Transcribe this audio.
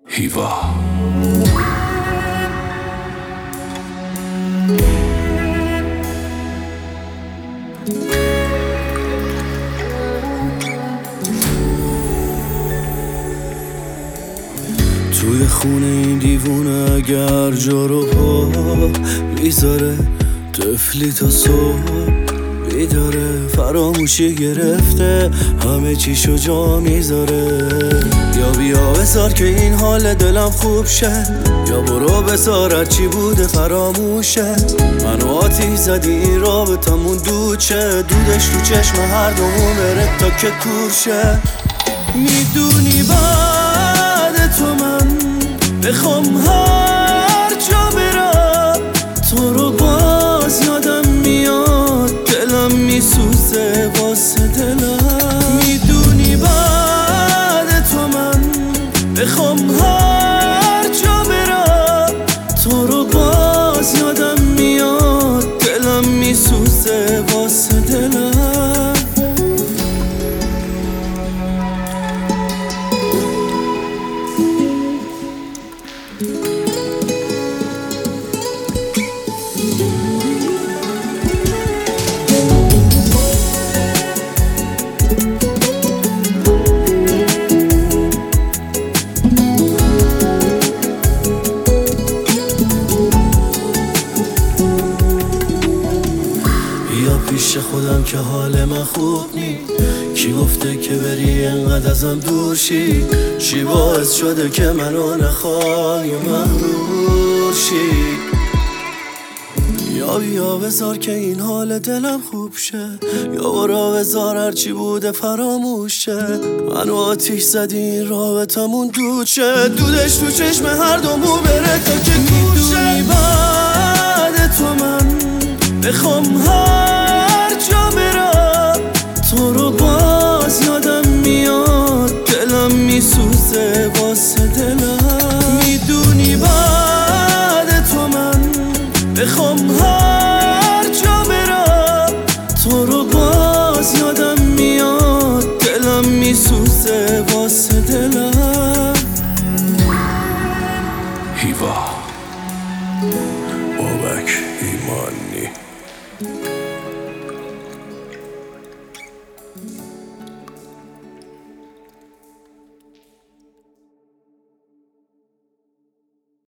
هیوا توی خونه این دیوونه اگر جا رو پا میذاره طفلی تا صبح بیداره، فراموشی گرفته همه چیشو جا میذاره. یا بیا بذار که این حال دلم خوب شه، یا برو بذار هرچی بوده فراموشه. منو آتیش زدی این رابطمون دود شه، دودش تو چشم هر دومون بره تا که کور شه. میدونی بعد تو من بخوام هر جا برم، تو رو باز یادم میاد، دلم میسوزه واسه دلم. میدونی بعد تو من بخوام هر جا برم، تو رو باز یادم میاد، دلم میسوزه واسه دلم. یا پیش خودم که حال من خوب نی، کی گفته که بری انقدر ازم دور شی؟ چی باعث شده که منو نخوای و مغرور شی؟ یا بیا بذار که این حال دلم خوب شه، یا برو بذار هرچی بوده فراموشه. منو آتیش زدی این رابطمون دود شه، دودش تو چشم هر دومون بره تا که کور شه. میدونی بعد تو من بخوام هر جا برم، تو رو باز یادم میاد، دلم میسوزه واسه دلم. میدونی بعد تو من بخوام هر جا برم، تو رو باز یادم میاد، دلم میسوزه واسه دلم. هیوا بابک ایمانی